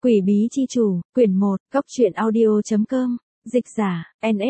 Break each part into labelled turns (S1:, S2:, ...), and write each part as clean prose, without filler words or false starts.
S1: Quỷ bí chi chủ, quyển 1, góc truyện audio.com, dịch giả,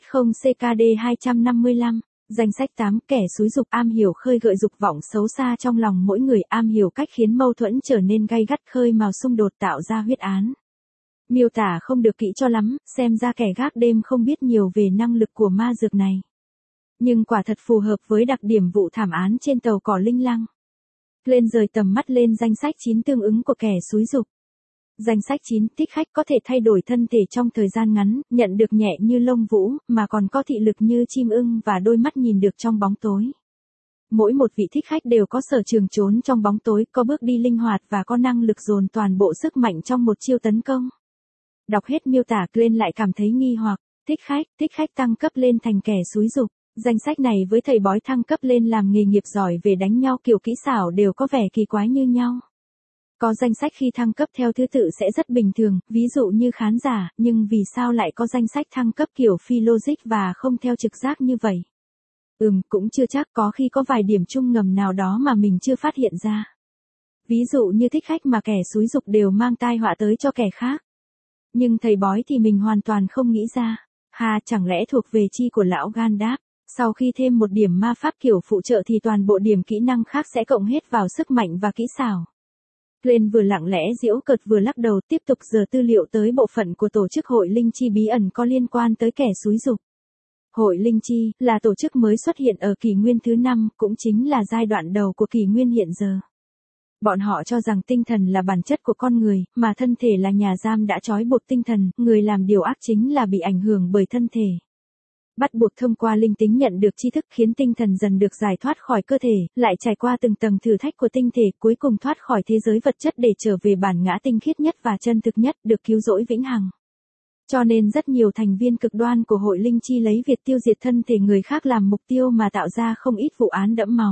S1: NS0CKD255, danh sách 8 kẻ xúi dục am hiểu khơi gợi dục vọng xấu xa trong lòng mỗi người, am hiểu cách khiến mâu thuẫn trở nên gay gắt, khơi mào xung đột tạo ra huyết án. Miêu tả không được kỹ cho lắm, xem ra kẻ gác đêm không biết nhiều về năng lực của ma dược này. Nhưng quả thật phù hợp với đặc điểm vụ thảm án trên tàu cỏ Linh Lăng. Lên rời tầm mắt lên danh sách 9 tương ứng của kẻ xúi dục. Danh sách 9, thích khách có thể thay đổi thân thể trong thời gian ngắn, nhận được nhẹ như lông vũ, mà còn có thị lực như chim ưng và đôi mắt nhìn được trong bóng tối. Mỗi một vị thích khách đều có sở trường trốn trong bóng tối, có bước đi linh hoạt và có năng lực dồn toàn bộ sức mạnh trong một chiêu tấn công. Đọc hết miêu tả, Glenn lại cảm thấy nghi hoặc. Thích khách tăng cấp lên thành kẻ xúi dục. Danh sách này với thầy bói thăng cấp lên làm nghề nghiệp giỏi về đánh nhau kiểu kỹ xảo đều có vẻ kỳ quái như nhau. Có danh sách khi thăng cấp theo thứ tự sẽ rất bình thường, ví dụ như khán giả, nhưng vì sao lại có danh sách thăng cấp kiểu phi logic và không theo trực giác như vậy? Cũng chưa chắc, có khi có vài điểm chung ngầm nào đó mà mình chưa phát hiện ra. Ví dụ như thích khách mà kẻ xúi dục đều mang tai họa tới cho kẻ khác. Nhưng thầy bói thì mình hoàn toàn không nghĩ ra. Chẳng lẽ thuộc về chi của lão Gandalf? Sau khi thêm một điểm ma pháp kiểu phụ trợ thì toàn bộ điểm kỹ năng khác sẽ cộng hết vào sức mạnh và kỹ xảo. Glenn vừa lặng lẽ giễu cợt vừa lắc đầu, tiếp tục dở tư liệu tới bộ phận của tổ chức Hội Linh Chi bí ẩn có liên quan tới kẻ xúi dục. Hội Linh Chi là tổ chức mới xuất hiện ở kỷ nguyên thứ 5, cũng chính là giai đoạn đầu của kỷ nguyên hiện giờ. Bọn họ cho rằng tinh thần là bản chất của con người, mà thân thể là nhà giam đã trói buộc tinh thần, người làm điều ác chính là bị ảnh hưởng bởi thân thể. Bắt buộc thông qua linh tính nhận được tri thức khiến tinh thần dần được giải thoát khỏi cơ thể, lại trải qua từng tầng thử thách của tinh thể, cuối cùng thoát khỏi thế giới vật chất để trở về bản ngã tinh khiết nhất và chân thực nhất, được cứu rỗi vĩnh hằng. Cho nên rất nhiều thành viên cực đoan của Hội Linh Chi lấy việc tiêu diệt thân thể người khác làm mục tiêu mà tạo ra không ít vụ án đẫm máu.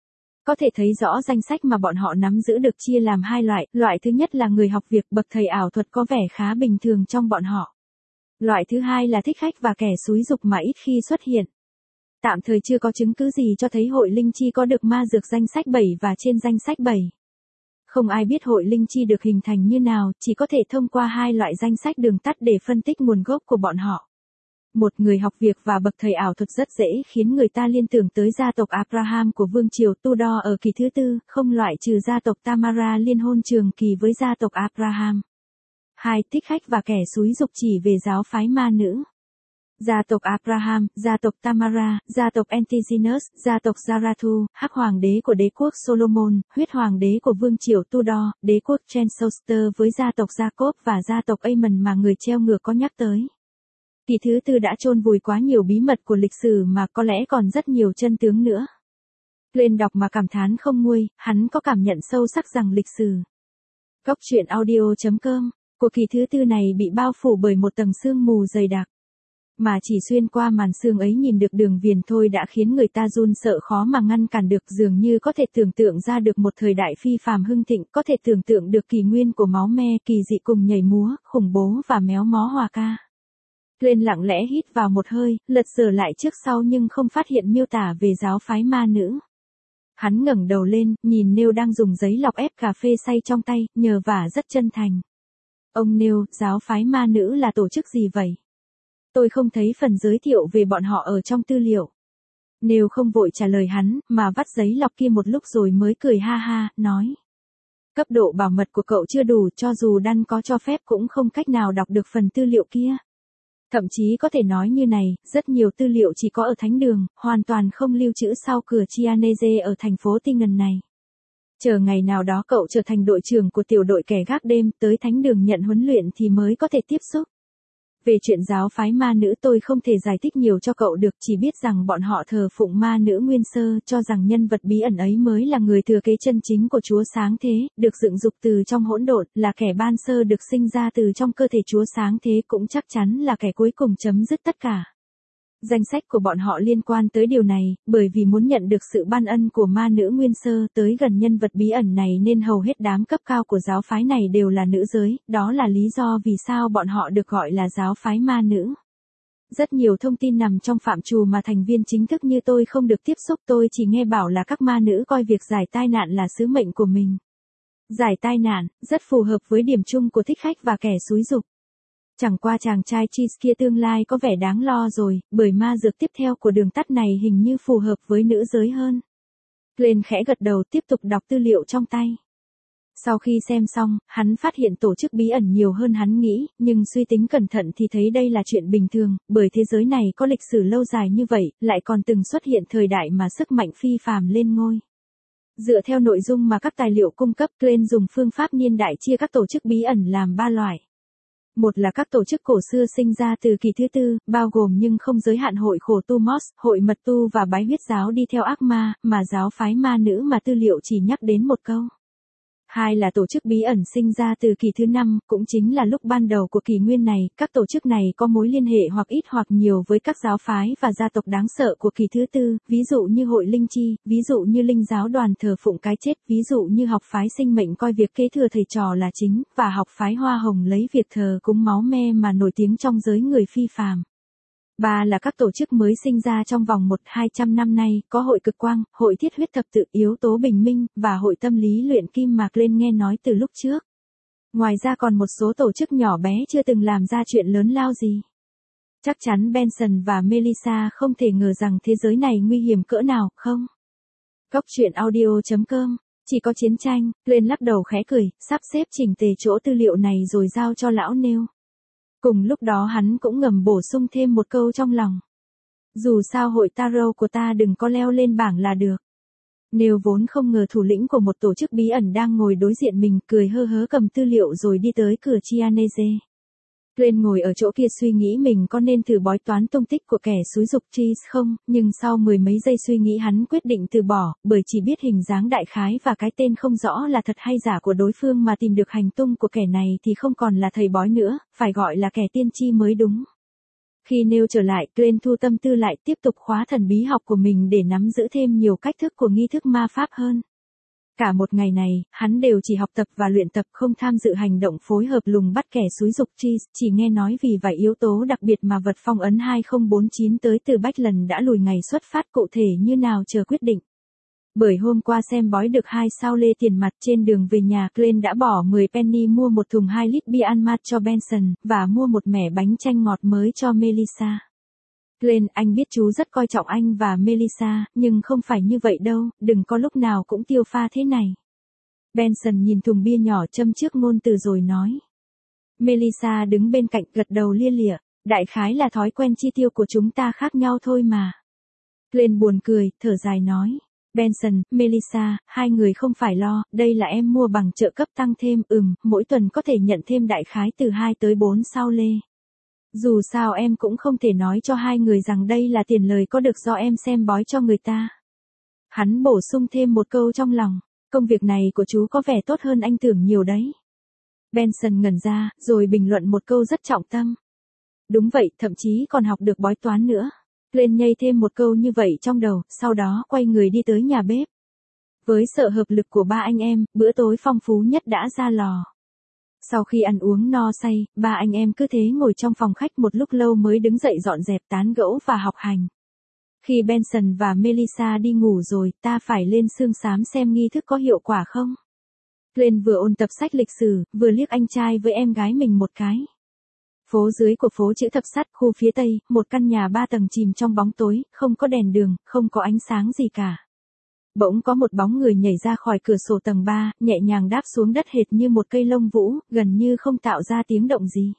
S1: Có thể thấy rõ danh sách mà bọn họ nắm giữ được chia làm hai loại, loại thứ nhất là người học việc, bậc thầy ảo thuật có vẻ khá bình thường trong bọn họ. Loại thứ hai là thích khách và kẻ xúi dục mà ít khi xuất hiện. Tạm thời chưa có chứng cứ gì cho thấy Hội Linh Chi có được ma dược danh sách 7 và trên danh sách 7. Không ai biết Hội Linh Chi được hình thành như nào, chỉ có thể thông qua hai loại danh sách đường tắt để phân tích nguồn gốc của bọn họ. Một người học việc và bậc thầy ảo thuật rất dễ khiến người ta liên tưởng tới gia tộc Abraham của Vương triều Tudor ở kỳ thứ 4, không loại trừ gia tộc Tamara liên hôn trường kỳ với gia tộc Abraham. 2. Thích khách và kẻ xúi dục chỉ về giáo phái ma nữ. Gia tộc Abraham, gia tộc Tamara, gia tộc Antigonus, gia tộc Zarathu, hắc hoàng đế của đế quốc Solomon, huyết hoàng đế của Vương triều Tudor, đế quốc Chester với gia tộc Jacob và gia tộc Aemon mà người treo ngược có nhắc tới. Kỳ thứ 4 đã chôn vùi quá nhiều bí mật của lịch sử mà có lẽ còn rất nhiều chân tướng nữa. Lên đọc mà cảm thán không nguôi, hắn có cảm nhận sâu sắc rằng lịch sử. Góc truyện audio.com, của kỳ thứ 4 này bị bao phủ bởi một tầng sương mù dày đặc. Mà chỉ xuyên qua màn sương ấy nhìn được đường viền thôi đã khiến người ta run sợ khó mà ngăn cản được, dường như có thể tưởng tượng ra được một thời đại phi phàm hưng thịnh, có thể tưởng tượng được kỷ nguyên của máu me, kỳ dị cùng nhảy múa, khủng bố và méo mó hòa ca. Glenn lặng lẽ hít vào một hơi, lật dở lại trước sau nhưng không phát hiện miêu tả về giáo phái ma nữ. Hắn ngẩng đầu lên, nhìn Neil đang dùng giấy lọc ép cà phê xay trong tay, nhờ vả rất chân thành. Ông Neil, giáo phái ma nữ là tổ chức gì vậy? Tôi không thấy phần giới thiệu về bọn họ ở trong tư liệu. Neil không vội trả lời hắn, mà vắt giấy lọc kia một lúc rồi mới cười ha ha, nói. Cấp độ bảo mật của cậu chưa đủ, cho dù Dan có cho phép cũng không cách nào đọc được phần tư liệu kia. Thậm chí có thể nói như này, rất nhiều tư liệu chỉ có ở thánh đường, hoàn toàn không lưu trữ sau cửa Chianese ở thành phố Tingen này. Chờ ngày nào đó cậu trở thành đội trưởng của tiểu đội kẻ gác đêm, tới thánh đường nhận huấn luyện thì mới có thể tiếp xúc. Về chuyện giáo phái ma nữ tôi không thể giải thích nhiều cho cậu được, chỉ biết rằng bọn họ thờ phụng ma nữ nguyên sơ, cho rằng nhân vật bí ẩn ấy mới là người thừa kế chân chính của Chúa Sáng Thế, được dựng dục từ trong hỗn độn, là kẻ ban sơ được sinh ra từ trong cơ thể Chúa Sáng Thế, cũng chắc chắn là kẻ cuối cùng chấm dứt tất cả. Danh sách của bọn họ liên quan tới điều này, bởi vì muốn nhận được sự ban ân của ma nữ nguyên sơ tới gần nhân vật bí ẩn này nên hầu hết đám cấp cao của giáo phái này đều là nữ giới, đó là lý do vì sao bọn họ được gọi là giáo phái ma nữ. Rất nhiều thông tin nằm trong phạm trù mà thành viên chính thức như tôi không được tiếp xúc, tôi chỉ nghe bảo là các ma nữ coi việc giải tai nạn là sứ mệnh của mình. Giải tai nạn, rất phù hợp với điểm chung của thích khách và kẻ xúi giục. Chẳng qua chàng trai Cheese kia tương lai có vẻ đáng lo rồi, bởi ma dược tiếp theo của đường tắt này hình như phù hợp với nữ giới hơn. Glenn khẽ gật đầu tiếp tục đọc tư liệu trong tay. Sau khi xem xong, hắn phát hiện tổ chức bí ẩn nhiều hơn hắn nghĩ, nhưng suy tính cẩn thận thì thấy đây là chuyện bình thường, bởi thế giới này có lịch sử lâu dài như vậy, lại còn từng xuất hiện thời đại mà sức mạnh phi phàm lên ngôi. Dựa theo nội dung mà các tài liệu cung cấp, Glenn dùng phương pháp niên đại chia các tổ chức bí ẩn làm 3 loại. Một là các tổ chức cổ xưa sinh ra từ kỳ thứ tư, bao gồm nhưng không giới hạn hội khổ tu Mos, hội mật tu và bái huyết giáo đi theo ác ma, mà giáo phái ma nữ mà tư liệu chỉ nhắc đến một câu. Hai là tổ chức bí ẩn sinh ra từ kỳ thứ năm, cũng chính là lúc ban đầu của kỷ nguyên này, các tổ chức này có mối liên hệ hoặc ít hoặc nhiều với các giáo phái và gia tộc đáng sợ của kỳ thứ tư, ví dụ như hội linh chi, ví dụ như linh giáo đoàn thờ phụng cái chết, ví dụ như học phái sinh mệnh coi việc kế thừa thầy trò là chính, và học phái hoa hồng lấy việc thờ cúng máu me mà nổi tiếng trong giới người phi phàm. Ba là các tổ chức mới sinh ra trong vòng 100-200 năm nay, có hội cực quang, hội thiết huyết thập tự yếu tố bình minh, và hội tâm lý luyện kim mà Glenn nghe nói từ lúc trước. Ngoài ra còn một số tổ chức nhỏ bé chưa từng làm ra chuyện lớn lao gì. Chắc chắn Benson và Melissa không thể ngờ rằng thế giới này nguy hiểm cỡ nào, không? Góc truyện audio.com. Chỉ có chiến tranh, Glenn lắc đầu khẽ cười, sắp xếp chỉnh tề chỗ tư liệu này rồi giao cho lão Neil. Cùng lúc đó hắn cũng ngầm bổ sung thêm một câu trong lòng. Dù sao hội tarot của ta đừng có leo lên bảng là được. Neil vốn không ngờ thủ lĩnh của một tổ chức bí ẩn đang ngồi đối diện mình, cười hơ hớ cầm tư liệu rồi đi tới cửa Chianese. Glenn ngồi ở chỗ kia suy nghĩ mình có nên thử bói toán tung tích của kẻ xúi giục Cheese không, nhưng sau mười mấy giây suy nghĩ hắn quyết định từ bỏ, bởi chỉ biết hình dáng đại khái và cái tên không rõ là thật hay giả của đối phương mà tìm được hành tung của kẻ này thì không còn là thầy bói nữa, phải gọi là kẻ tiên tri mới đúng. Khi Neil trở lại, Glenn thu tâm tư lại tiếp tục khóa thần bí học của mình để nắm giữ thêm nhiều cách thức của nghi thức ma pháp hơn. Cả một ngày này, hắn đều chỉ học tập và luyện tập, không tham dự hành động phối hợp lùng bắt kẻ xúi giục Cheese, chỉ nghe nói vì vài yếu tố đặc biệt mà vật phong ấn 2049 tới từ Bách đã lùi ngày xuất phát cụ thể như nào chờ quyết định. Bởi hôm qua xem bói được 2 sao lê tiền mặt, trên đường về nhà Glenn đã bỏ 10 penny mua một thùng 2 lít bia Anmat cho Benson, và mua một mẻ bánh chanh ngọt mới cho Melissa. Glenn, anh biết chú rất coi trọng anh và Melissa, nhưng không phải như vậy đâu, đừng có lúc nào cũng tiêu pha thế này. Benson nhìn thùng bia nhỏ châm trước ngôn từ rồi nói. Melissa đứng bên cạnh gật đầu lia lịa, đại khái là thói quen chi tiêu của chúng ta khác nhau thôi mà. Glenn buồn cười, thở dài nói. Benson, Melissa, hai người không phải lo, đây là em mua bằng trợ cấp tăng thêm, mỗi tuần có thể nhận thêm đại khái từ 2 tới 4 sao lê. Dù sao em cũng không thể nói cho hai người rằng đây là tiền lời có được do em xem bói cho người ta. Hắn bổ sung thêm một câu trong lòng, công việc này của chú có vẻ tốt hơn anh tưởng nhiều đấy. Benson ngẩn ra, rồi bình luận một câu rất trọng tâm. Đúng vậy, thậm chí còn học được bói toán nữa. Glenn nhây thêm một câu như vậy trong đầu, sau đó quay người đi tới nhà bếp. Với sự hợp lực của ba anh em, bữa tối phong phú nhất đã ra lò. Sau khi ăn uống no say, ba anh em cứ thế ngồi trong phòng khách một lúc lâu mới đứng dậy dọn dẹp tán gẫu và học hành. Khi Benson và Melissa đi ngủ rồi, ta phải lên xương xám xem nghi thức có hiệu quả không. Glenn vừa ôn tập sách lịch sử, vừa liếc anh trai với em gái mình một cái. Phố dưới của phố chữ thập sắt, khu phía tây, một căn nhà 3 tầng chìm trong bóng tối, không có đèn đường, không có ánh sáng gì cả. Bỗng có một bóng người nhảy ra khỏi cửa sổ tầng 3, nhẹ nhàng đáp xuống đất hệt như một cây lông vũ, gần như không tạo ra tiếng động gì.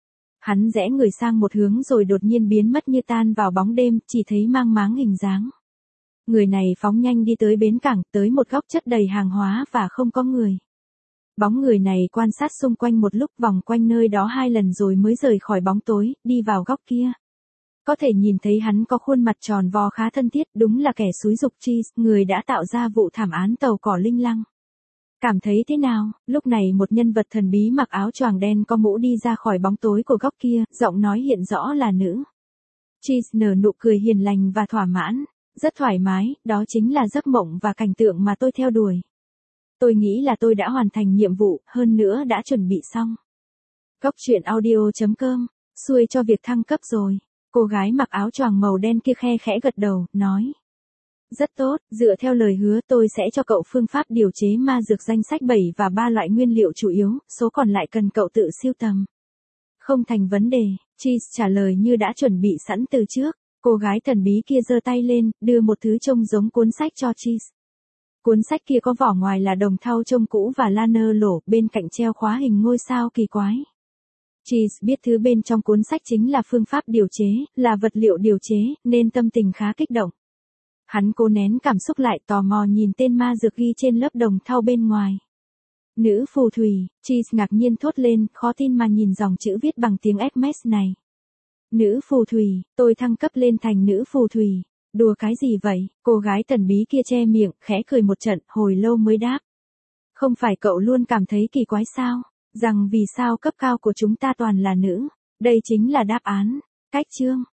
S1: Hắn rẽ người sang một hướng rồi đột nhiên biến mất như tan vào bóng đêm, chỉ thấy mang máng hình dáng. Người này phóng nhanh đi tới bến cảng, tới một góc chất đầy hàng hóa và không có người. Bóng người này quan sát xung quanh một lúc, vòng quanh nơi đó 2 lần rồi mới rời khỏi bóng tối, đi vào góc kia. Có thể nhìn thấy hắn có khuôn mặt tròn vo khá thân thiết, đúng là kẻ xúi giục Cheese, người đã tạo ra vụ thảm án tàu cỏ Linh Lăng. Cảm thấy thế nào? Lúc này một nhân vật thần bí mặc áo choàng đen có mũ đi ra khỏi bóng tối của góc kia, giọng nói hiện rõ là nữ. Cheese nở nụ cười hiền lành và thỏa mãn. Rất thoải mái, đó chính là giấc mộng và cảnh tượng mà tôi theo đuổi. Tôi nghĩ là tôi đã hoàn thành nhiệm vụ, hơn nữa đã chuẩn bị xong. Góc truyện audio.com, xuôi cho việc thăng cấp rồi. Cô gái mặc áo choàng màu đen kia khe khẽ gật đầu, nói. Rất tốt, dựa theo lời hứa tôi sẽ cho cậu phương pháp điều chế ma dược danh sách 7 và 3 loại nguyên liệu chủ yếu, số còn lại cần cậu tự sưu tầm. Không thành vấn đề, Cheese trả lời như đã chuẩn bị sẵn từ trước. Cô gái thần bí kia giơ tay lên, đưa một thứ trông giống cuốn sách cho Cheese. Cuốn sách kia có vỏ ngoài là đồng thau trông cũ và liner lổ, bên cạnh treo khóa hình ngôi sao kỳ quái. Cheese biết thứ bên trong cuốn sách chính là phương pháp điều chế, là vật liệu điều chế, nên tâm tình khá kích động. Hắn cố nén cảm xúc lại tò mò nhìn tên ma dược ghi trên lớp đồng thau bên ngoài. Nữ phù thủy, Cheese ngạc nhiên thốt lên, khó tin mà nhìn dòng chữ viết bằng tiếng Hermes này. Nữ phù thủy, tôi thăng cấp lên thành nữ phù thủy. Đùa cái gì vậy? Cô gái thần bí kia che miệng, khẽ cười một trận, hồi lâu mới đáp. Không phải cậu luôn cảm thấy kỳ quái sao? Rằng vì sao cấp cao của chúng ta toàn là nữ? Đây chính là đáp án. Cách chương.